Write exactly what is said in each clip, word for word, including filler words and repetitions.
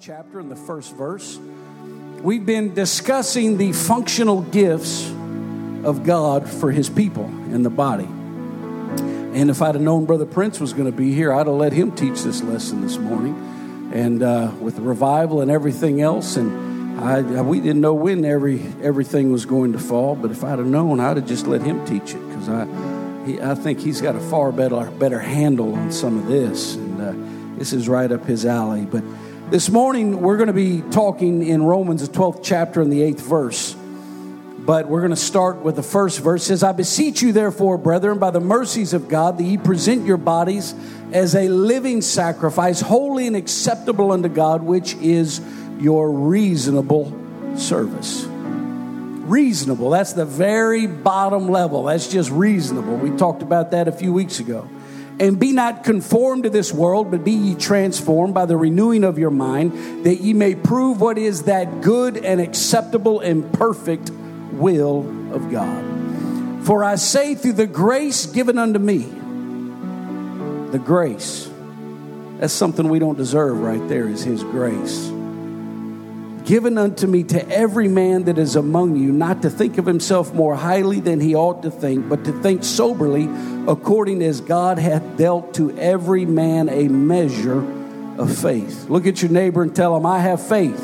chapter and the first verse. We've been discussing the functional gifts of God for his people in the body. And if I'd have known Brother Prince was going to be here, I'd have let him teach this lesson this morning. And uh, with the revival and everything else, and I, we didn't know when every everything was going to fall, but if I'd have known, I'd have just let him teach it, because I, he, I think he's got a far better, better handle on some of this. And uh, this is right up his alley. But this morning, we're going to be talking in Romans, the twelfth chapter and the eighth verse. But we're going to start with the first verse. It says, I beseech you, therefore, brethren, by the mercies of God, that ye present your bodies as a living sacrifice, holy and acceptable unto God, which is your reasonable service. Reasonable. That's the very bottom level. That's just reasonable. We talked about that a few weeks ago. And be not conformed to this world, but be ye transformed by the renewing of your mind, that ye may prove what is that good and acceptable and perfect will of God. For I say, through the grace given unto me, the grace, that's something we don't deserve right there, is his grace. Given unto me, to every man that is among you, not to think of himself more highly than he ought to think, but to think soberly, according as God hath dealt to every man a measure of faith. Look at your neighbor and tell him, I have faith.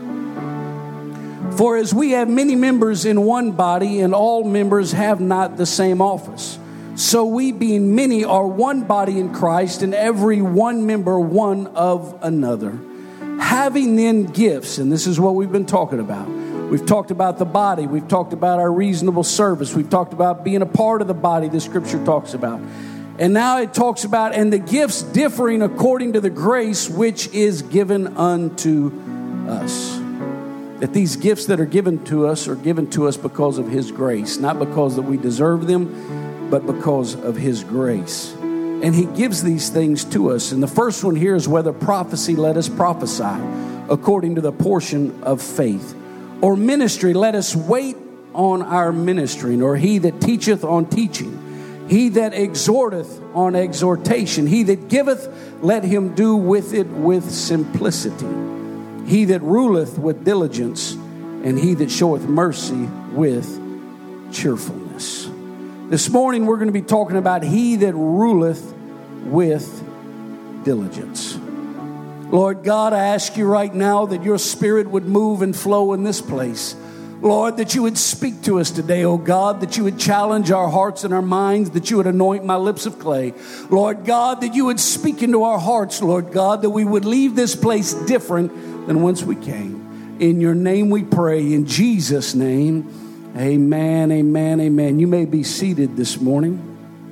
For as we have many members in one body, and all members have not the same office, so we, being many, are one body in Christ, and every one member one of another. Having then gifts, and this is what we've been talking about. We've talked about the body. We've talked about our reasonable service. We've talked about being a part of the body, the scripture talks about. And now it talks about, and the gifts differing according to the grace which is given unto us. That these gifts that are given to us are given to us because of his grace. Not because that we deserve them, but because of his grace. And he gives these things to us. And the first one here is whether prophecy, let us prophesy according to the portion of faith. Or ministry, let us wait on our ministering. Or he that teacheth on teaching. He that exhorteth on exhortation. He that giveth, let him do with it with simplicity. He that ruleth with diligence. And he that showeth mercy with cheerfulness. This morning we're going to be talking about he that ruleth with diligence. Lord God, I ask you right now that your spirit would move and flow in this place. Lord, that you would speak to us today, oh God, that you would challenge our hearts and our minds, that you would anoint my lips of clay. Lord God, that you would speak into our hearts, Lord God, that we would leave this place different than whence we came. In your name we pray, in Jesus' name. Amen, amen, amen. You may be seated this morning.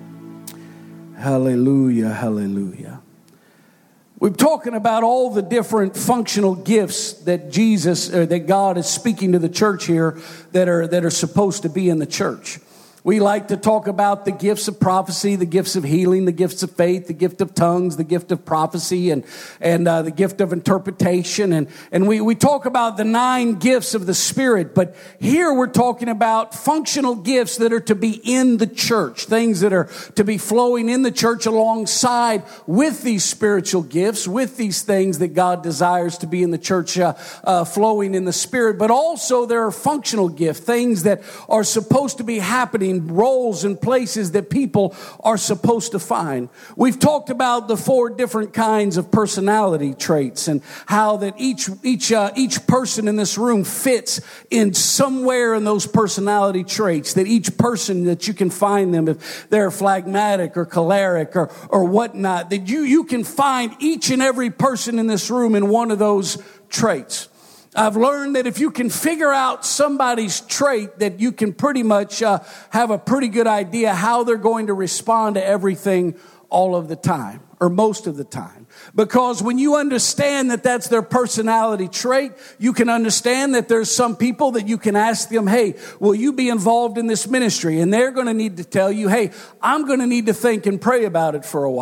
Hallelujah, hallelujah. We're talking about all the different functional gifts that Jesus, or that God is speaking to the church here that are, that are supposed to be in the church. We like to talk about the gifts of prophecy, the gifts of healing, the gifts of faith, the gift of tongues, the gift of prophecy, and and uh, the gift of interpretation. And, and we, we talk about the nine gifts of the Spirit. But here we're talking about functional gifts that are to be in the church, things that are to be flowing in the church alongside with these spiritual gifts, with these things that God desires to be in the church, uh, uh, flowing in the Spirit. But also there are functional gifts, things that are supposed to be happening, roles and places that people are supposed to find. We've talked about the four different kinds of personality traits and how that each each uh, each person in this room fits in somewhere in those personality traits. That each person, that you can find them, if they're phlegmatic or choleric or or whatnot, that you you can find each and every person in this room in one of those traits. I've learned that if you can figure out somebody's trait, that you can pretty much uh, have a pretty good idea how they're going to respond to everything all of the time, or most of the time. Because when you understand that that's their personality trait, you can understand that there's some people that you can ask them, hey, will you be involved in this ministry? And they're going to need to tell you, hey, I'm going to need to think and pray about it for a while.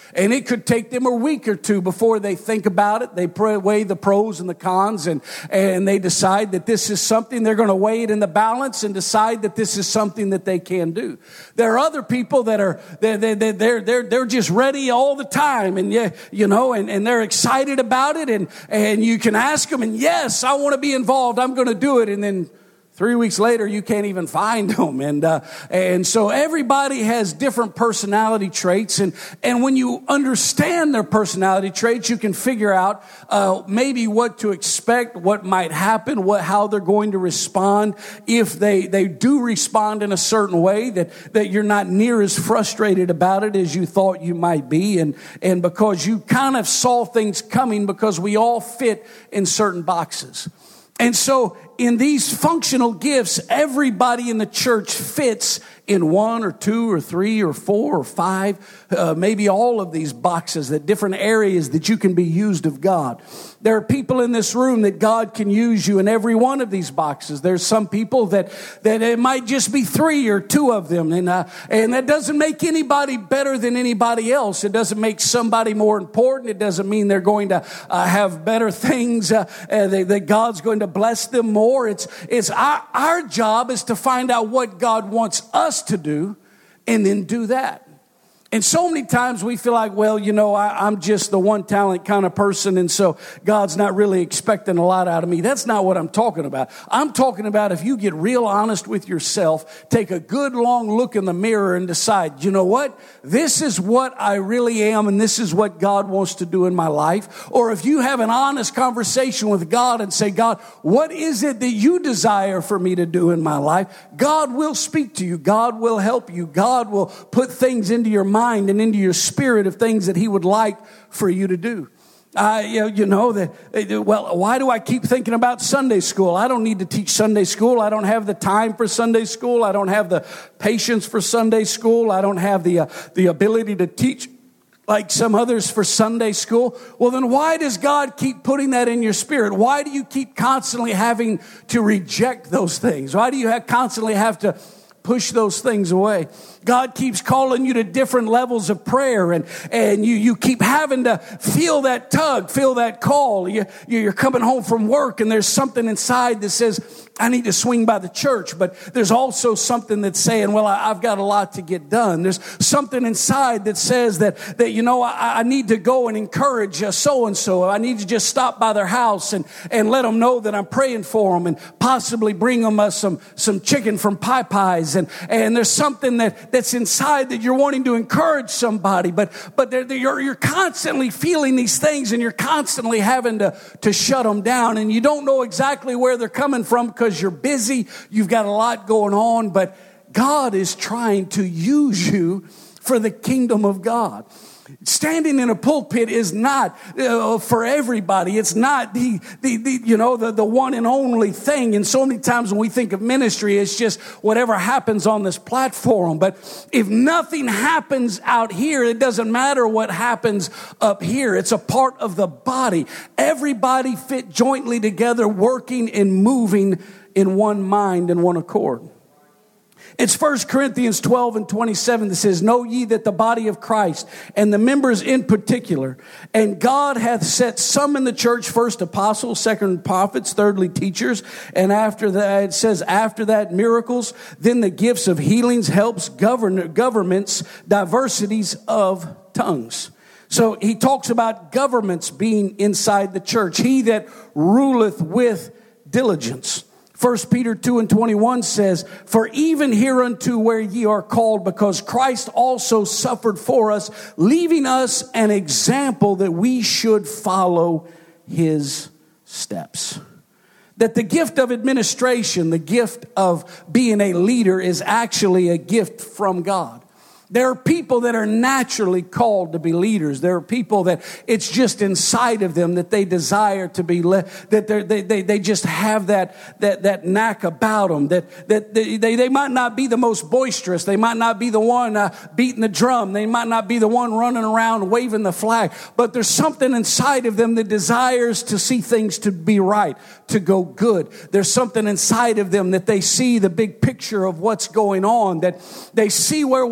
And it could take them a week or two before they think about it. They weigh the pros and the cons, and, and they decide that this is something. They're going to weigh it in the balance and decide that this is something that they can do. There are other people that are, they're, they're, they're, they're, they're just ready all the time. And yeah, you know, and, and they're excited about it. And, and you can ask them, and yes, I want to be involved. I'm going to do it. And then three weeks later, you can't even find them. And, uh, and so everybody has different personality traits. And, and when you understand their personality traits, you can figure out, uh, maybe what to expect, what might happen, what, how they're going to respond. If they, they do respond in a certain way, that, that you're not near as frustrated about it as you thought you might be. And, and because you kind of saw things coming, because we all fit in certain boxes. And so in these functional gifts, everybody in the church fits in one or two or three or four or five, uh, maybe all of these boxes, that different areas that you can be used of God. There are people in this room that God can use you in every one of these boxes. There's some people that, that it might just be three or two of them. And, uh, and that doesn't make anybody better than anybody else. It doesn't make somebody more important. It doesn't mean they're going to uh, have better things, uh, uh, that, that God's going to bless them more. It's, it's our, our job is to find out what God wants us to do and then do that. And so many times we feel like, well, you know, I, I'm just the one talent kind of person, and so God's not really expecting a lot out of me. That's not what I'm talking about. I'm talking about if you get real honest with yourself, take a good long look in the mirror and decide, you know what? This is what I really am, and this is what God wants to do in my life. Or if you have an honest conversation with God and say, God, what is it that you desire for me to do in my life? God will speak to you. God will help you. God will put things into your mind and into your spirit of things that he would like for you to do. Uh, you know, you know that, well, why do I keep thinking about Sunday school? I don't need to teach Sunday school. I don't have the time for Sunday school. I don't have the patience for Sunday school. I don't have the, uh, the ability to teach like some others for Sunday school. Well, then why does God keep putting that in your spirit? Why do you keep constantly having to reject those things? Why do you have constantly have to push those things away? God keeps calling you to different levels of prayer, and, and you, you keep having to feel that tug, feel that call. You, you're coming home from work, and there's something inside that says, I need to swing by the church. But there's also something that's saying, well, I, I've got a lot to get done. There's something inside that says that, that you know, I, I need to go and encourage uh, so-and-so. I need to just stop by their house and, and let them know that I'm praying for them, and possibly bring them uh, some, some chicken from Pie Pies. And, and there's something that, that's inside that you're wanting to encourage somebody, but, but they're, they're, you're, you're constantly feeling these things, and you're constantly having to, to shut them down. And you don't know exactly where they're coming from because you're busy. You've got a lot going on, but God is trying to use you for the kingdom of God. Standing in a pulpit is not uh, for everybody. It's not the, the, the you know, the, the one and only thing. And so many times when we think of ministry, it's just whatever happens on this platform. But if nothing happens out here, it doesn't matter what happens up here. It's a part of the body. Everybody fit jointly together, working and moving in one mind and one accord. It's First Corinthians twelve and twenty-seven that says, know ye that the body of Christ, and the members in particular, and God hath set some in the church, first apostles, second prophets, thirdly teachers, and after that, it says, after that miracles, then the gifts of healings, helps, govern, governments, diversities of tongues. So he talks about governments being inside the church. He that ruleth with diligence. First Peter two and twenty-one says, for even hereunto where ye are called, because Christ also suffered for us, leaving us an example that we should follow his steps. That the gift of administration, the gift of being a leader, is actually a gift from God. There are people that are naturally called to be leaders. There are people that it's just inside of them that they desire to be led, that they they they just have that that that knack about them. That that they they, they might not be the most boisterous. They might not be the one uh, beating the drum. They might not be the one running around waving the flag. But there's something inside of them that desires to see things to be right, to go good. There's something inside of them that they see the big picture of what's going on. That they see where we're at. And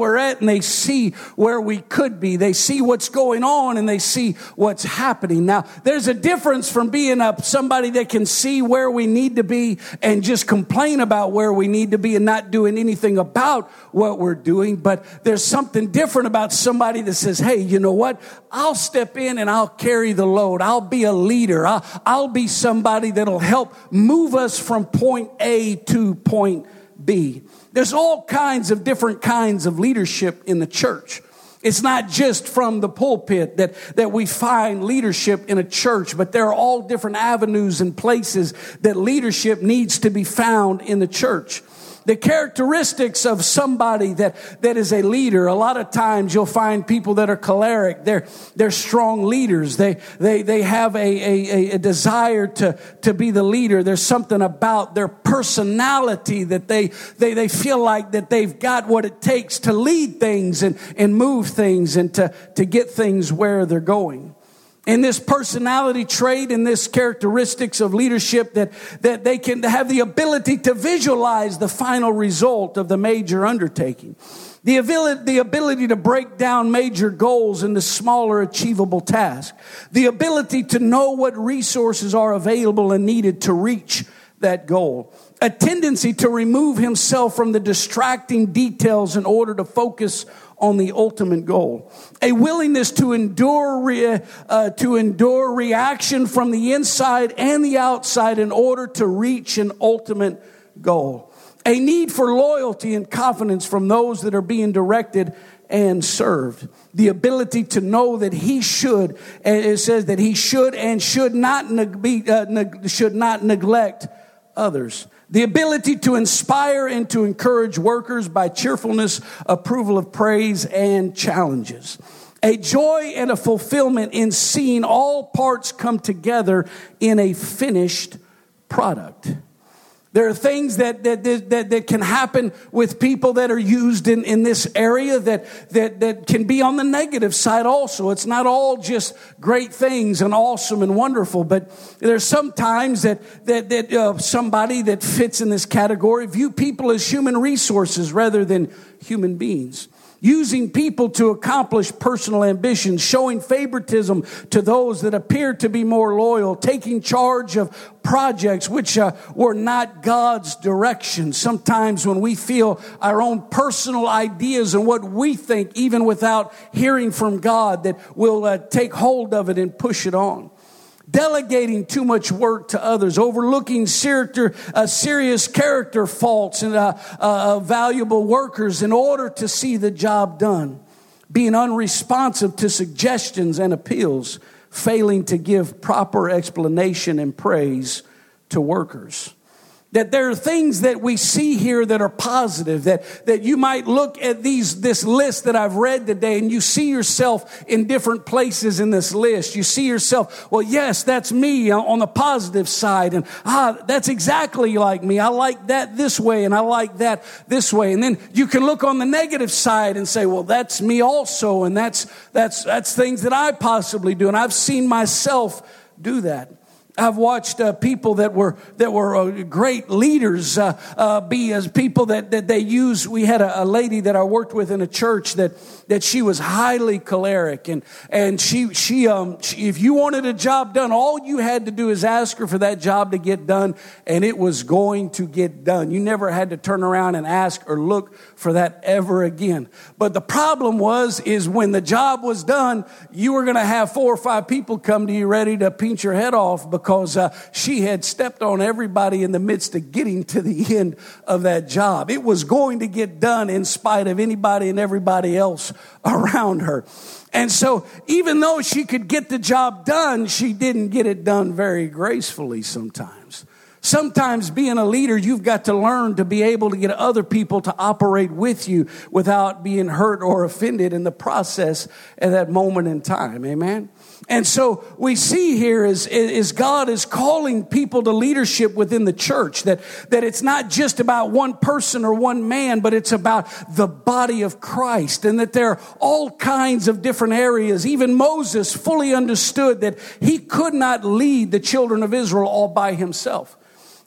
and they see where we could be. They see what's going on and they see what's happening. Now, there's a difference from being a, somebody that can see where we need to be and just complain about where we need to be and not doing anything about what we're doing. But there's something different about somebody that says, hey, you know what? I'll step in and I'll carry the load. I'll be a leader. I'll, I'll be somebody that'll help move us from point A to point B. There's all kinds of different kinds of leadership in the church. It's not just from the pulpit that, that we find leadership in a church, but there are all different avenues and places that leadership needs to be found in the church. The characteristics of somebody that, that is a leader, a lot of times you'll find people that are choleric. They're, they're strong leaders. They, they, they have a, a, a desire to, to be the leader. There's something about their personality that they, they, they feel like that they've got what it takes to lead things and, and move things and to, to get things where they're going. In this personality trait and this characteristics of leadership that, that they can have the ability to visualize the final result of the major undertaking. The ability, the ability to break down major goals into smaller achievable tasks. The ability to know what resources are available and needed to reach that goal. A tendency to remove himself from the distracting details in order to focus on the ultimate goal. A willingness to endure re, uh, to endure reaction from the inside and the outside in order to reach an ultimate goal. A need for loyalty and confidence from those that are being directed and served. The ability to know that he should, and it says that he should and should not neg- be, uh, neg- should not neglect others. The ability to inspire and to encourage workers by cheerfulness, approval of praise, and challenges. A joy and a fulfillment in seeing all parts come together in a finished product. There are things that that, that that can happen with people that are used in, in this area that, that, that can be on the negative side also. It's not all just great things and awesome and wonderful, but there's sometimes that, that, that uh, somebody that fits in this category view people as human resources rather than human beings. Using people to accomplish personal ambitions, showing favoritism to those that appear to be more loyal, taking charge of projects which uh, were not God's direction. Sometimes when we feel our own personal ideas and what we think, even without hearing from God, that we'll uh, take hold of it and push it on. Delegating too much work to others, overlooking ser- uh, serious character faults and uh, uh, valuable workers in order to see the job done, being unresponsive to suggestions and appeals, failing to give proper explanation and praise to workers. That there are things that we see here that are positive, that, that you might look at these, this list that I've read today and you see yourself in different places in this list. You see yourself, well, yes, that's me on the positive side. And ah, that's exactly like me. I like that this way and I like that this way. And then you can look on the negative side and say, well, that's me also. And that's, that's, that's things that I possibly do. And I've seen myself do that. I've watched uh, people that were that were uh, great leaders uh, uh, be as people that, that they use. We had a, a lady that I worked with in a church that that she was highly choleric, and and she she um she, if you wanted a job done, all you had to do is ask her for that job to get done, and it was going to get done. You never had to turn around and ask or look for that ever again. But the problem was is when the job was done, you were going to have four or five people come to you ready to pinch your head off because Because uh, she had stepped on everybody in the midst of getting to the end of that job. It was going to get done in spite of anybody and everybody else around her. And so even though she could get the job done, she didn't get it done very gracefully sometimes. Sometimes being a leader, you've got to learn to be able to get other people to operate with you without being hurt or offended in the process at that moment in time. Amen. And so we see here is, is God is calling people to leadership within the church, that, that it's not just about one person or one man, but it's about the body of Christ, and that there are all kinds of different areas. Even Moses fully understood that he could not lead the children of Israel all by himself.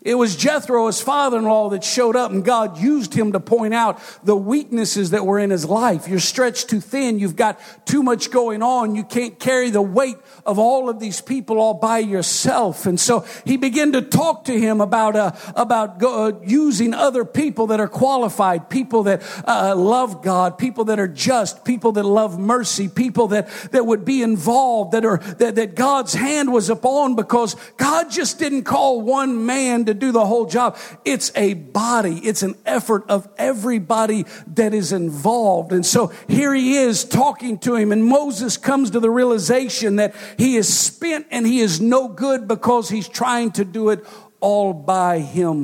It was Jethro, his father-in-law, that showed up, and God used him to point out the weaknesses that were in his life. You're stretched too thin. You've got too much going on. You can't carry the weight of all of these people all by yourself. And so he began to talk to him about uh, about go, uh, using other people that are qualified, people that uh, love God, people that are just, people that love mercy, people that, that would be involved, that are that, that God's hand was upon, because God just didn't call one man to do the whole job. It's a body. It's an effort of everybody that is involved. And so here he is talking to him, and Moses comes to the realization that he is spent and he is no good because he's trying to do it all by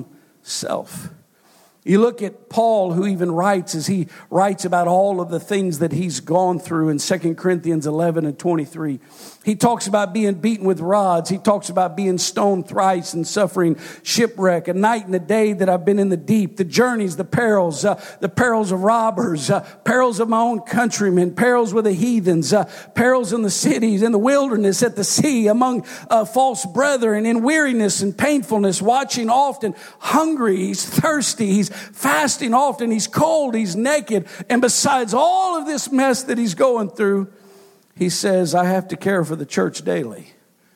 himself. You look at Paul, who even writes, as he writes about all of the things that he's gone through in Second Corinthians eleven and twenty-three. He talks about being beaten with rods. He talks about being stoned thrice and suffering shipwreck, a night and a day that I've been in the deep, the journeys, the perils, uh, the perils of robbers, uh, perils of my own countrymen, perils with the heathens, uh, perils in the cities, in the wilderness, at the sea, among uh, false brethren, in weariness and painfulness, watching often, hungry, he's thirsty, he's fasting often, he's cold, he's naked. And besides all of this mess that he's going through, he says, I have to care for the church daily.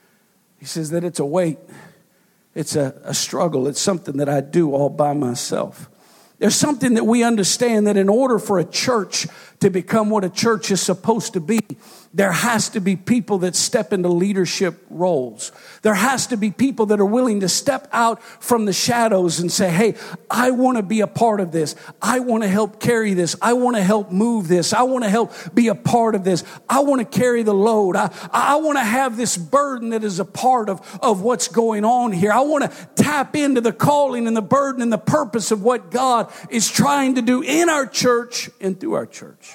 He says that it's a weight. It's a, a struggle. It's something that I do all by myself. There's something that we understand, that in order for a church to become what a church is supposed to be, there has to be people that step into leadership roles. There has to be people that are willing to step out from the shadows and say, hey, I want to be a part of this. I want to help carry this. I want to help move this. I want to help be a part of this. I want to carry the load. I, I want to have this burden that is a part of, of what's going on here. I want to tap into the calling and the burden and the purpose of what God is trying to do in our church and through our church.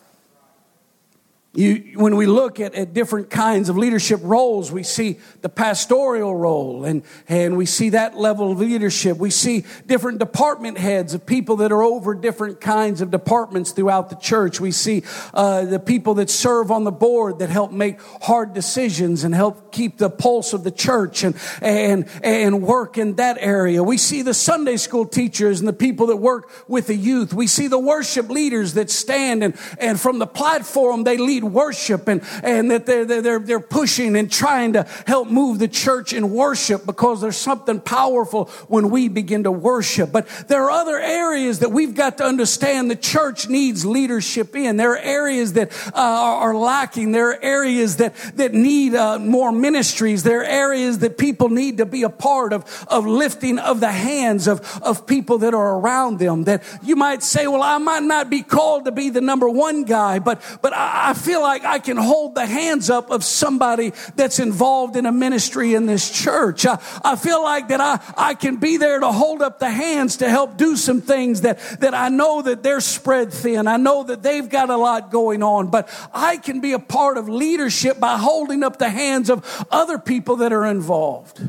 You, when we look at, at different kinds of leadership roles, we see the pastoral role, and, and we see that level of leadership. We see different department heads of people that are over different kinds of departments throughout the church. We see uh, the people that serve on the board that help make hard decisions and help keep the pulse of the church and, and, and work in that area. We see the Sunday school teachers and the people that work with the youth. We see the worship leaders that stand and, and from the platform they lead worship, and, and that they're, they're, they're pushing and trying to help move the church in worship, because there's something powerful when we begin to worship. But there are other areas that we've got to understand the church needs leadership in. There are areas that uh, are, are lacking. There are areas that, that need uh, more ministries. There are areas that people need to be a part of, of lifting of the hands of, of people that are around them. That you might say, well, I might not be called to be the number one guy, but, but I, I feel feel like I can hold the hands up of somebody that's involved in a ministry in this church. I, I feel like that I, I can be there to hold up the hands to help do some things that, that I know that they're spread thin. I know that they've got a lot going on, but I can be a part of leadership by holding up the hands of other people that are involved.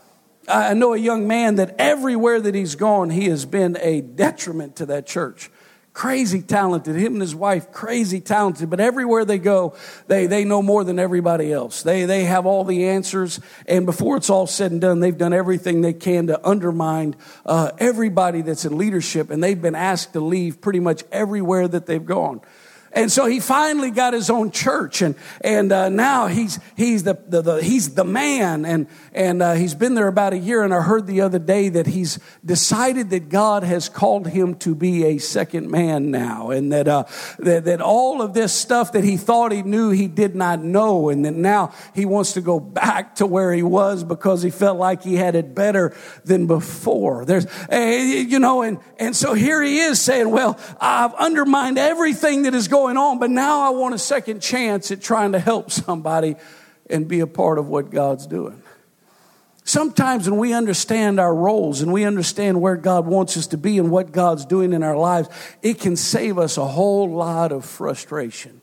I know a young man that everywhere that he's gone, he has been a detriment to that church. Crazy talented. Him and his wife, crazy talented. But everywhere they go, they, they know more than everybody else. They, they have all the answers. And before it's all said and done, they've done everything they can to undermine uh, everybody that's in leadership. And they've been asked to leave pretty much everywhere that they've gone. And so he finally got his own church, and and uh, now he's he's the, the, the he's the man, and and uh, he's been there about a year. And I heard the other day that he's decided that God has called him to be a second man now, and that uh, that that all of this stuff that he thought he knew, he did not know, and that now he wants to go back to where he was because he felt like he had it better than before. There's uh, you know, and and so here he is saying, well, I've undermined everything that is going on, but now I want a second chance at trying to help somebody and be a part of what God's doing. Sometimes when we understand our roles and we understand where God wants us to be and what God's doing in our lives, it can save us a whole lot of frustration.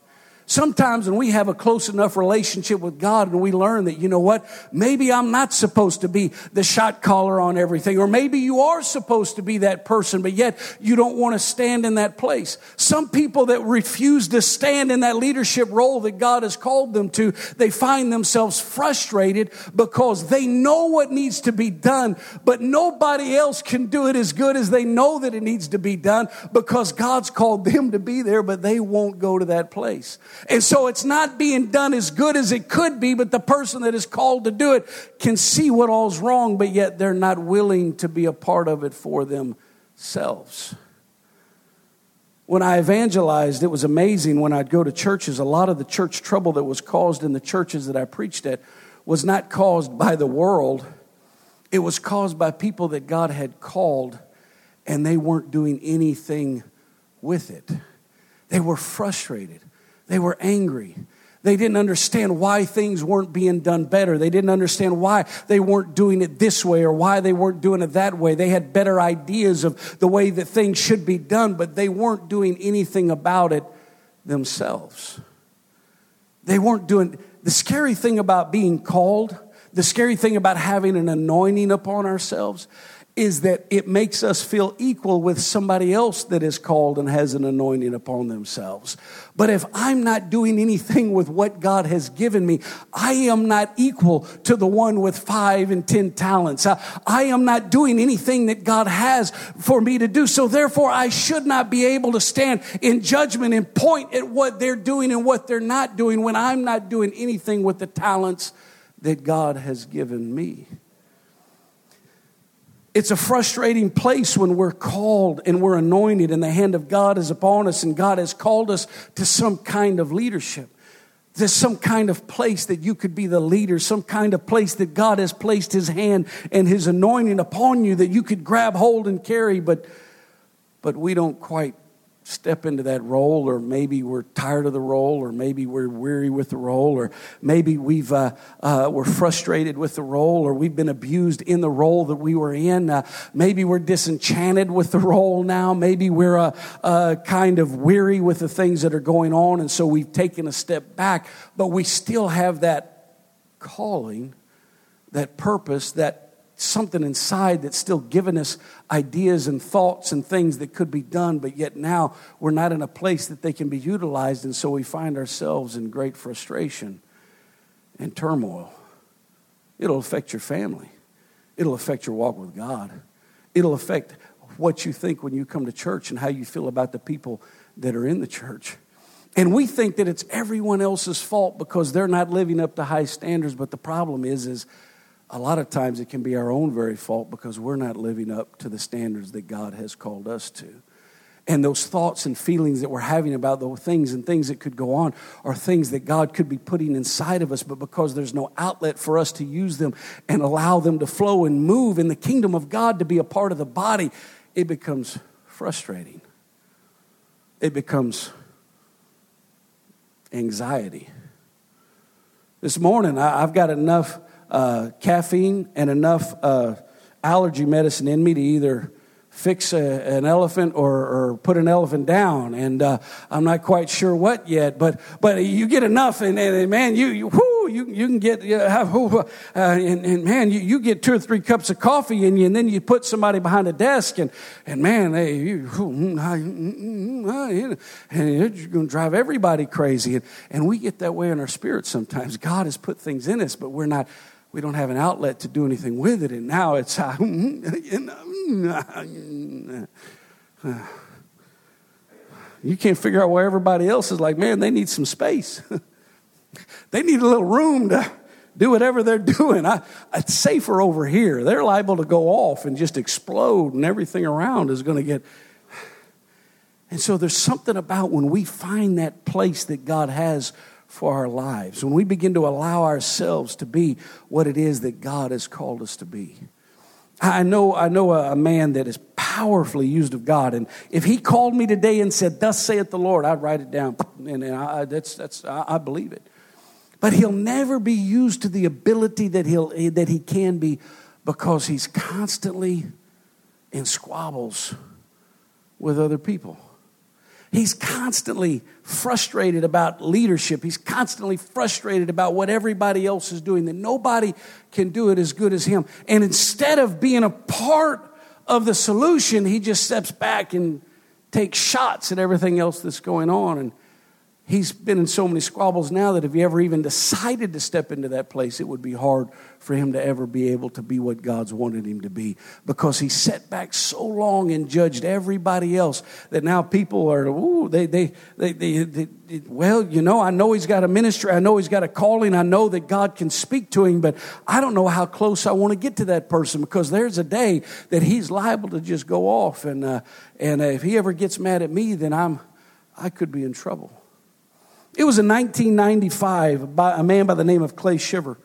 Sometimes when we have a close enough relationship with God and we learn that, you know what, maybe I'm not supposed to be the shot caller on everything, or maybe you are supposed to be that person, but yet you don't want to stand in that place. Some people that refuse to stand in that leadership role that God has called them to, they find themselves frustrated because they know what needs to be done, but nobody else can do it as good as they know that it needs to be done because God's called them to be there, but they won't go to that place. And so it's not being done as good as it could be, but the person that is called to do it can see what all's wrong, but yet they're not willing to be a part of it for themselves. When I evangelized, it was amazing when I'd go to churches. A lot of the church trouble that was caused in the churches that I preached at was not caused by the world. It was caused by people that God had called, and they weren't doing anything with it. They were frustrated. They were angry. They didn't understand why things weren't being done better. They didn't understand why they weren't doing it this way or why they weren't doing it that way. They had better ideas of the way that things should be done, but they weren't doing anything about it themselves. They weren't doing... The scary thing about being called, the scary thing about having an anointing upon ourselves, is that it makes us feel equal with somebody else that is called and has an anointing upon themselves. But if I'm not doing anything with what God has given me, I am not equal to the one with five and ten talents. I, I am not doing anything that God has for me to do. So therefore, I should not be able to stand in judgment and point at what they're doing and what they're not doing when I'm not doing anything with the talents that God has given me. It's a frustrating place when we're called and we're anointed and the hand of God is upon us and God has called us to some kind of leadership. There's some kind of place that you could be the leader, some kind of place that God has placed his hand and his anointing upon you that you could grab hold and carry, but, but we don't quite step into that role, or maybe we're tired of the role, or maybe we're weary with the role, or maybe we've uh, uh, we're frustrated with the role, or we've been abused in the role that we were in. Uh, maybe we're disenchanted with the role now. Maybe we're uh, uh, kind of weary with the things that are going on, and so we've taken a step back. But we still have that calling, that purpose, that something inside that's still giving us ideas and thoughts and things that could be done, but yet now we're not in a place that they can be utilized, and so we find ourselves in great frustration and turmoil. It'll affect your family. It'll affect your walk with God. It'll affect what you think when you come to church and how you feel about the people that are in the church. And we think that it's everyone else's fault because they're not living up to high standards, but the problem is, is a lot of times it can be our own very fault because we're not living up to the standards that God has called us to. And those thoughts and feelings that we're having about those things and things that could go on are things that God could be putting inside of us, but because there's no outlet for us to use them and allow them to flow and move in the kingdom of God to be a part of the body, it becomes frustrating. It becomes anxiety. This morning, I've got enough Uh, caffeine and enough uh, allergy medicine in me to either fix a, an elephant or, or put an elephant down, and uh, I'm not quite sure what yet. But but you get enough, and, and man, you you whoo, you you can get uh, and, and man, you, you get two or three cups of coffee in you, and then you put somebody behind a desk, and and man, they you, and you're going to drive everybody crazy, and, and we get that way in our spirit sometimes. God has put things in us, but we're not. We don't have an outlet to do anything with it, and now it's uh, you can't figure out why everybody else is like, man, they need some space. They need a little room to do whatever they're doing. I, it's safer over here. They're liable to go off and just explode, and everything around is going to get. And so there's something about when we find that place that God has for our lives, when we begin to allow ourselves to be what it is that God has called us to be. I know I know a, a man that is powerfully used of God, and if he called me today and said, "Thus saith the Lord," I'd write it down, and, and I, that's that's I, I believe it. But he'll never be used to the ability that he'll that he can be, because he's constantly in squabbles with other people. he's constantly frustrated about leadership. He's constantly frustrated about what everybody else is doing, that nobody can do it as good as him. And instead of being a part of the solution, he just steps back and takes shots at everything else that's going on. And he's been in so many squabbles now that if he ever even decided to step into that place, it would be hard for him to ever be able to be what God's wanted him to be, because he sat back so long and judged everybody else that now people are, ooh, they, they, they, they, they, they, well, you know, I know he's got a ministry. I know he's got a calling. I know that God can speak to him, but I don't know how close I want to get to that person, because there's a day that he's liable to just go off. And, uh, and uh, if he ever gets mad at me, then I'm, I could be in trouble. It was in nineteen ninety-five by a man by the name of Clay Shiver.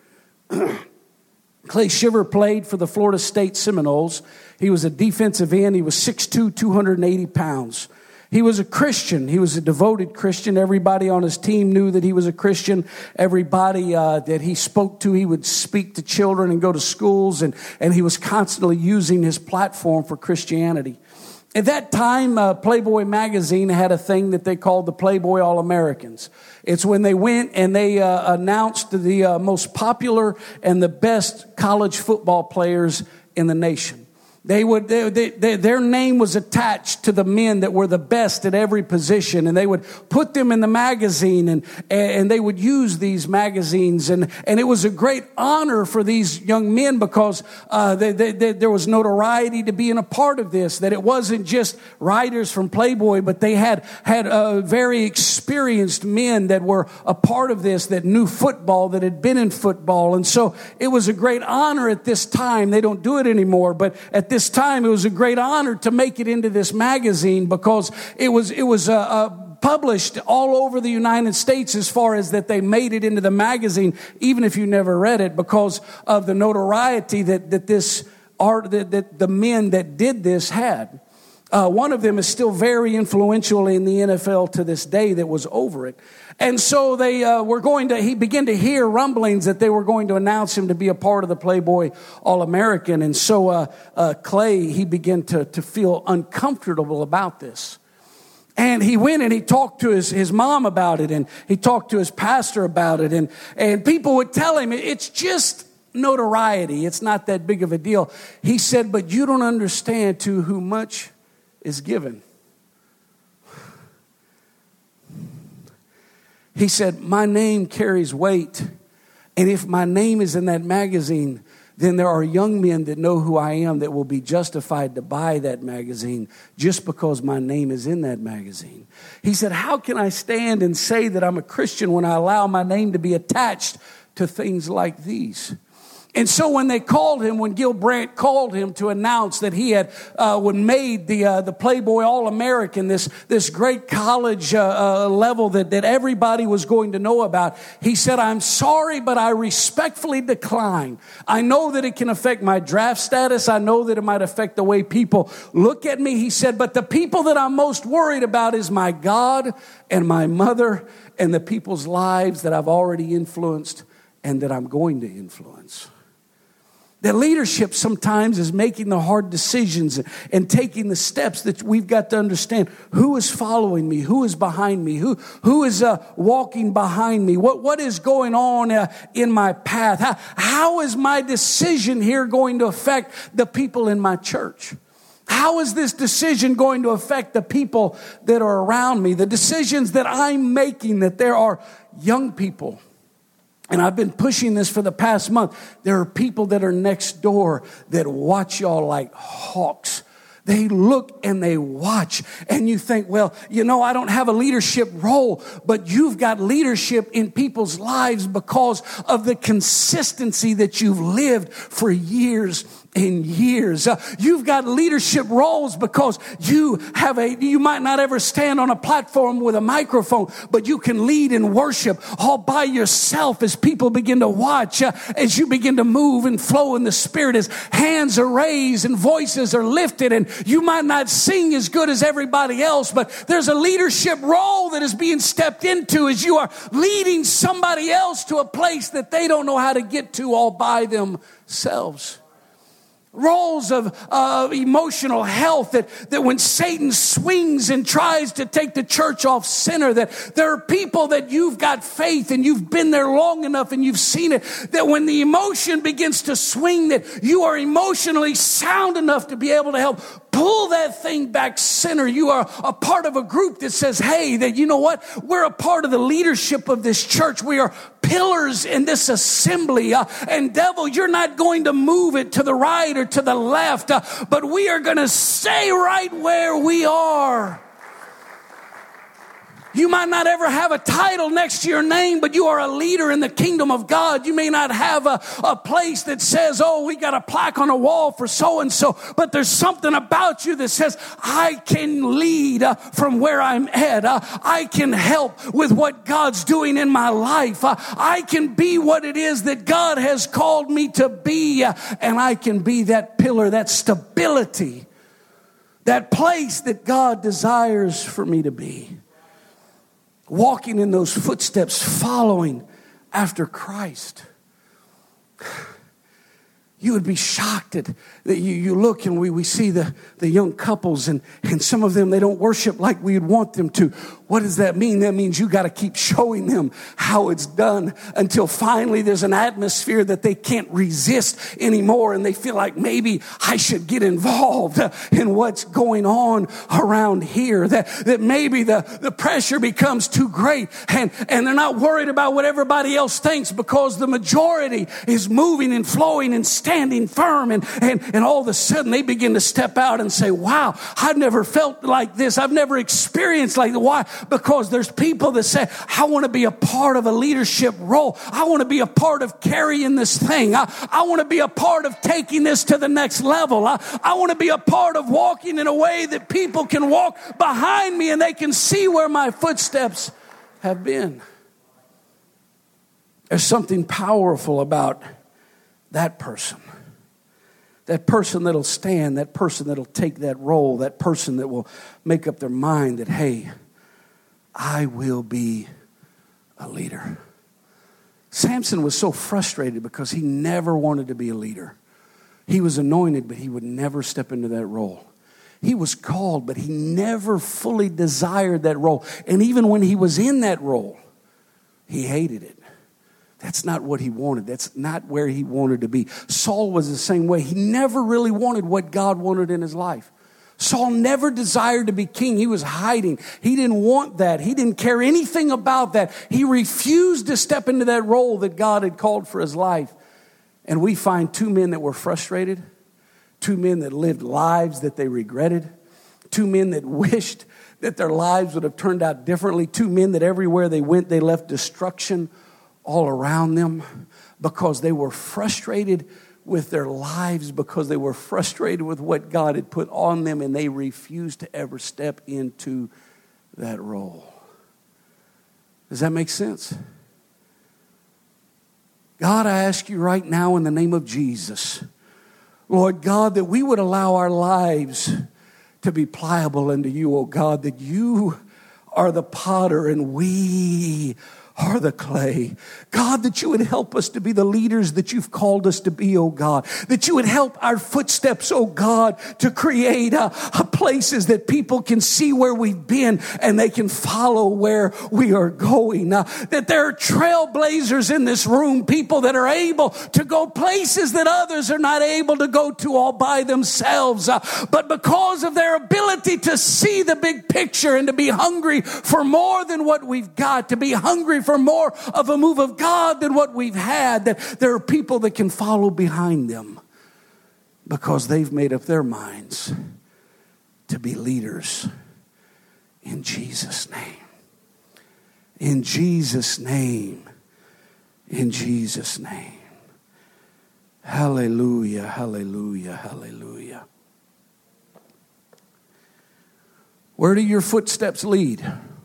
Clay Shiver played for the Florida State Seminoles. He was a defensive end. He was six foot two, two hundred eighty pounds. He was a Christian. He was a devoted Christian. Everybody on his team knew that he was a Christian. Everybody uh, that he spoke to, he would speak to children and go to schools, and, and he was constantly using his platform for Christianity. At that time, uh, Playboy magazine had a thing that they called the Playboy All-Americans. It's when they went and they uh, announced the uh, most popular and the best college football players in the nation. They would, they, they, they, their name was attached to the men that were the best at every position, and they would put them in the magazine, and, and they would use these magazines, and, and it was a great honor for these young men, because uh, they, they, they, there was notoriety to being a part of this, that it wasn't just writers from Playboy, but they had, had uh, very experienced men that were a part of this, that knew football, that had been in football, and so it was a great honor at this time. They don't do it anymore, but at this time, it was a great honor to make it into this magazine, because it was it was uh, uh, published all over the United States, as far as that they made it into the magazine, even if you never read it, because of the notoriety that that this art that, that the men that did this had. Uh, one of them is still very influential in the N F L to this day, that was over it. And so they uh, were going to, he began to hear rumblings that they were going to announce him to be a part of the Playboy All-American. And so uh, uh, Clay, he began to, to feel uncomfortable about this. And he went and he talked to his, his mom about it, and he talked to his pastor about it. And, and people would tell him, it's just notoriety. It's not that big of a deal. He said, but you don't understand to whom much is given. He said, my name carries weight. And if my name is in that magazine, then there are young men that know who I am that will be justified to buy that magazine just because my name is in that magazine. He said, how can I stand and say that I'm a Christian when I allow my name to be attached to things like these? And so when they called him, when Gil Brandt called him to announce that he had uh, made the uh, the Playboy All-American, this this great college uh, uh, level that, that everybody was going to know about, he said, I'm sorry, but I respectfully decline. I know that it can affect my draft status. I know that it might affect the way people look at me. He said, but the people that I'm most worried about is my God and my mother and the people's lives that I've already influenced and that I'm going to influence. That leadership sometimes is making the hard decisions and taking the steps that we've got to understand. Who is following me? Who is behind me? Who, who is uh, walking behind me? What, what is going on uh, in my path? How, how is my decision here going to affect the people in my church? How is this decision going to affect the people that are around me? The decisions that I'm making, that there are young people. And I've been pushing this for the past month. There are people that are next door that watch y'all like hawks. They look and they watch, and you think, well, you know, I don't have a leadership role, but you've got leadership in people's lives because of the consistency that you've lived for years and years. Uh, you've got leadership roles because you have a, you might not ever stand on a platform with a microphone, but you can lead in worship all by yourself as people begin to watch, uh, as you begin to move and flow in the Spirit, as hands are raised and voices are lifted, and you might not sing as good as everybody else, but there's a leadership role that is being stepped into as you are leading somebody else to a place that they don't know how to get to all by themselves. Roles of uh, emotional health, that, that when Satan swings and tries to take the church off center, that there are people that you've got faith and you've been there long enough and you've seen it, that when the emotion begins to swing, that you are emotionally sound enough to be able to help pull that thing back center. You are a part of a group that says, hey, that you know what? We're a part of the leadership of this church. We are pillars in this assembly. Uh, and devil, you're not going to move it to the right or to the left, uh, but we are going to stay right where we are. You might not ever have a title next to your name, but you are a leader in the kingdom of God. You may not have a, a place that says, oh, we got a plaque on a wall for so-and-so, but there's something about you that says, I can lead uh, from where I'm at. Uh, I can help with what God's doing in my life. Uh, I can be what it is that God has called me to be, uh, and I can be that pillar, that stability, that place that God desires for me to be. Walking in those footsteps, following after Christ. You would be shocked at that you, you look and we, we see the, the young couples and, and some of them, they don't worship like we would want them to. What does that mean? That means you got to keep showing them how it's done until finally there's an atmosphere that they can't resist anymore. And they feel like maybe I should get involved in what's going on around here. That, that maybe the, the pressure becomes too great and, and they're not worried about what everybody else thinks because the majority is moving and flowing and standing firm. And, and, and all of a sudden they begin to step out and say, wow, I've never felt like this. I've never experienced like this. Why? Because there's people that say, I want to be a part of a leadership role. I want to be a part of carrying this thing. I, I want to be a part of taking this to the next level. I, I want to be a part of walking in a way that people can walk behind me and they can see where my footsteps have been. There's something powerful about that person. That person that'll stand, that person that'll take that role, that person that will make up their mind that, hey, I will be a leader. Samson was so frustrated because he never wanted to be a leader. He was anointed, but he would never step into that role. He was called, but he never fully desired that role. And even when he was in that role, he hated it. That's not what he wanted. That's not where he wanted to be. Saul was the same way. He never really wanted what God wanted in his life. Saul never desired to be king. He was hiding. He didn't want that. He didn't care anything about that. He refused to step into that role that God had called for his life. And we find two men that were frustrated, two men that lived lives that they regretted, two men that wished that their lives would have turned out differently, two men that everywhere they went, they left destruction all around them because they were frustrated with their lives, because they were frustrated with what God had put on them, and they refused to ever step into that role. Does that make sense? God, I ask you right now in the name of Jesus, Lord God, that we would allow our lives to be pliable unto you, oh God, that you are the potter and we are the clay. God, that you would help us to be the leaders that you've called us to be, oh God. That you would help our footsteps, oh God, to create uh, uh, places that people can see where we've been and they can follow where we are going. Uh, that there are trailblazers in this room, people that are able to go places that others are not able to go to all by themselves. Uh, but because of their ability to see the big picture and to be hungry for more than what we've got, to be hungry for for more of a move of God than what we've had, that there are people that can follow behind them because they've made up their minds to be leaders in Jesus' name. In Jesus' name. In Jesus' name. Hallelujah, hallelujah, hallelujah. Where do your footsteps lead?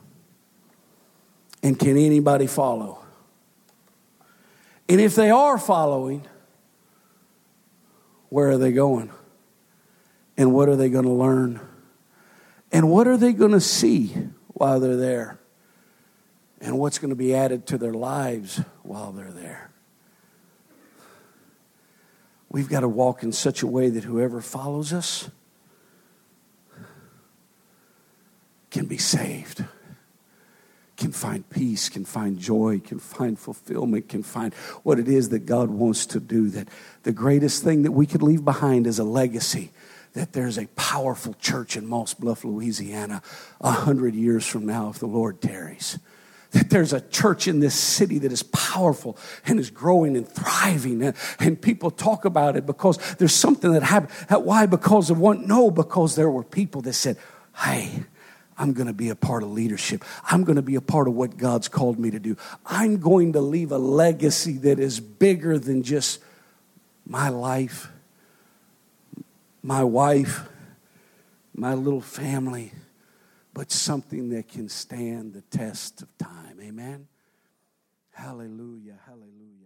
And can anybody follow? And if they are following, where are they going? And what are they going to learn? And what are they going to see while they're there? And what's going to be added to their lives while they're there? we've got to walk in such a way that whoever follows us can be saved, can find peace, can find joy, can find fulfillment, can find what it is that God wants to do. That the greatest thing that we could leave behind is a legacy, that there's a powerful church in Moss Bluff, Louisiana, a hundred years from now if the Lord tarries. That there's a church in this city that is powerful and is growing and thriving. And, and people talk about it because there's something that happened. Why? Because of one? No, because there were people that said, hey, I'm going to be a part of leadership. I'm going to be a part of what God's called me to do. I'm going to leave a legacy that is bigger than just my life, my wife, my little family, but something that can stand the test of time. Amen? Hallelujah, hallelujah.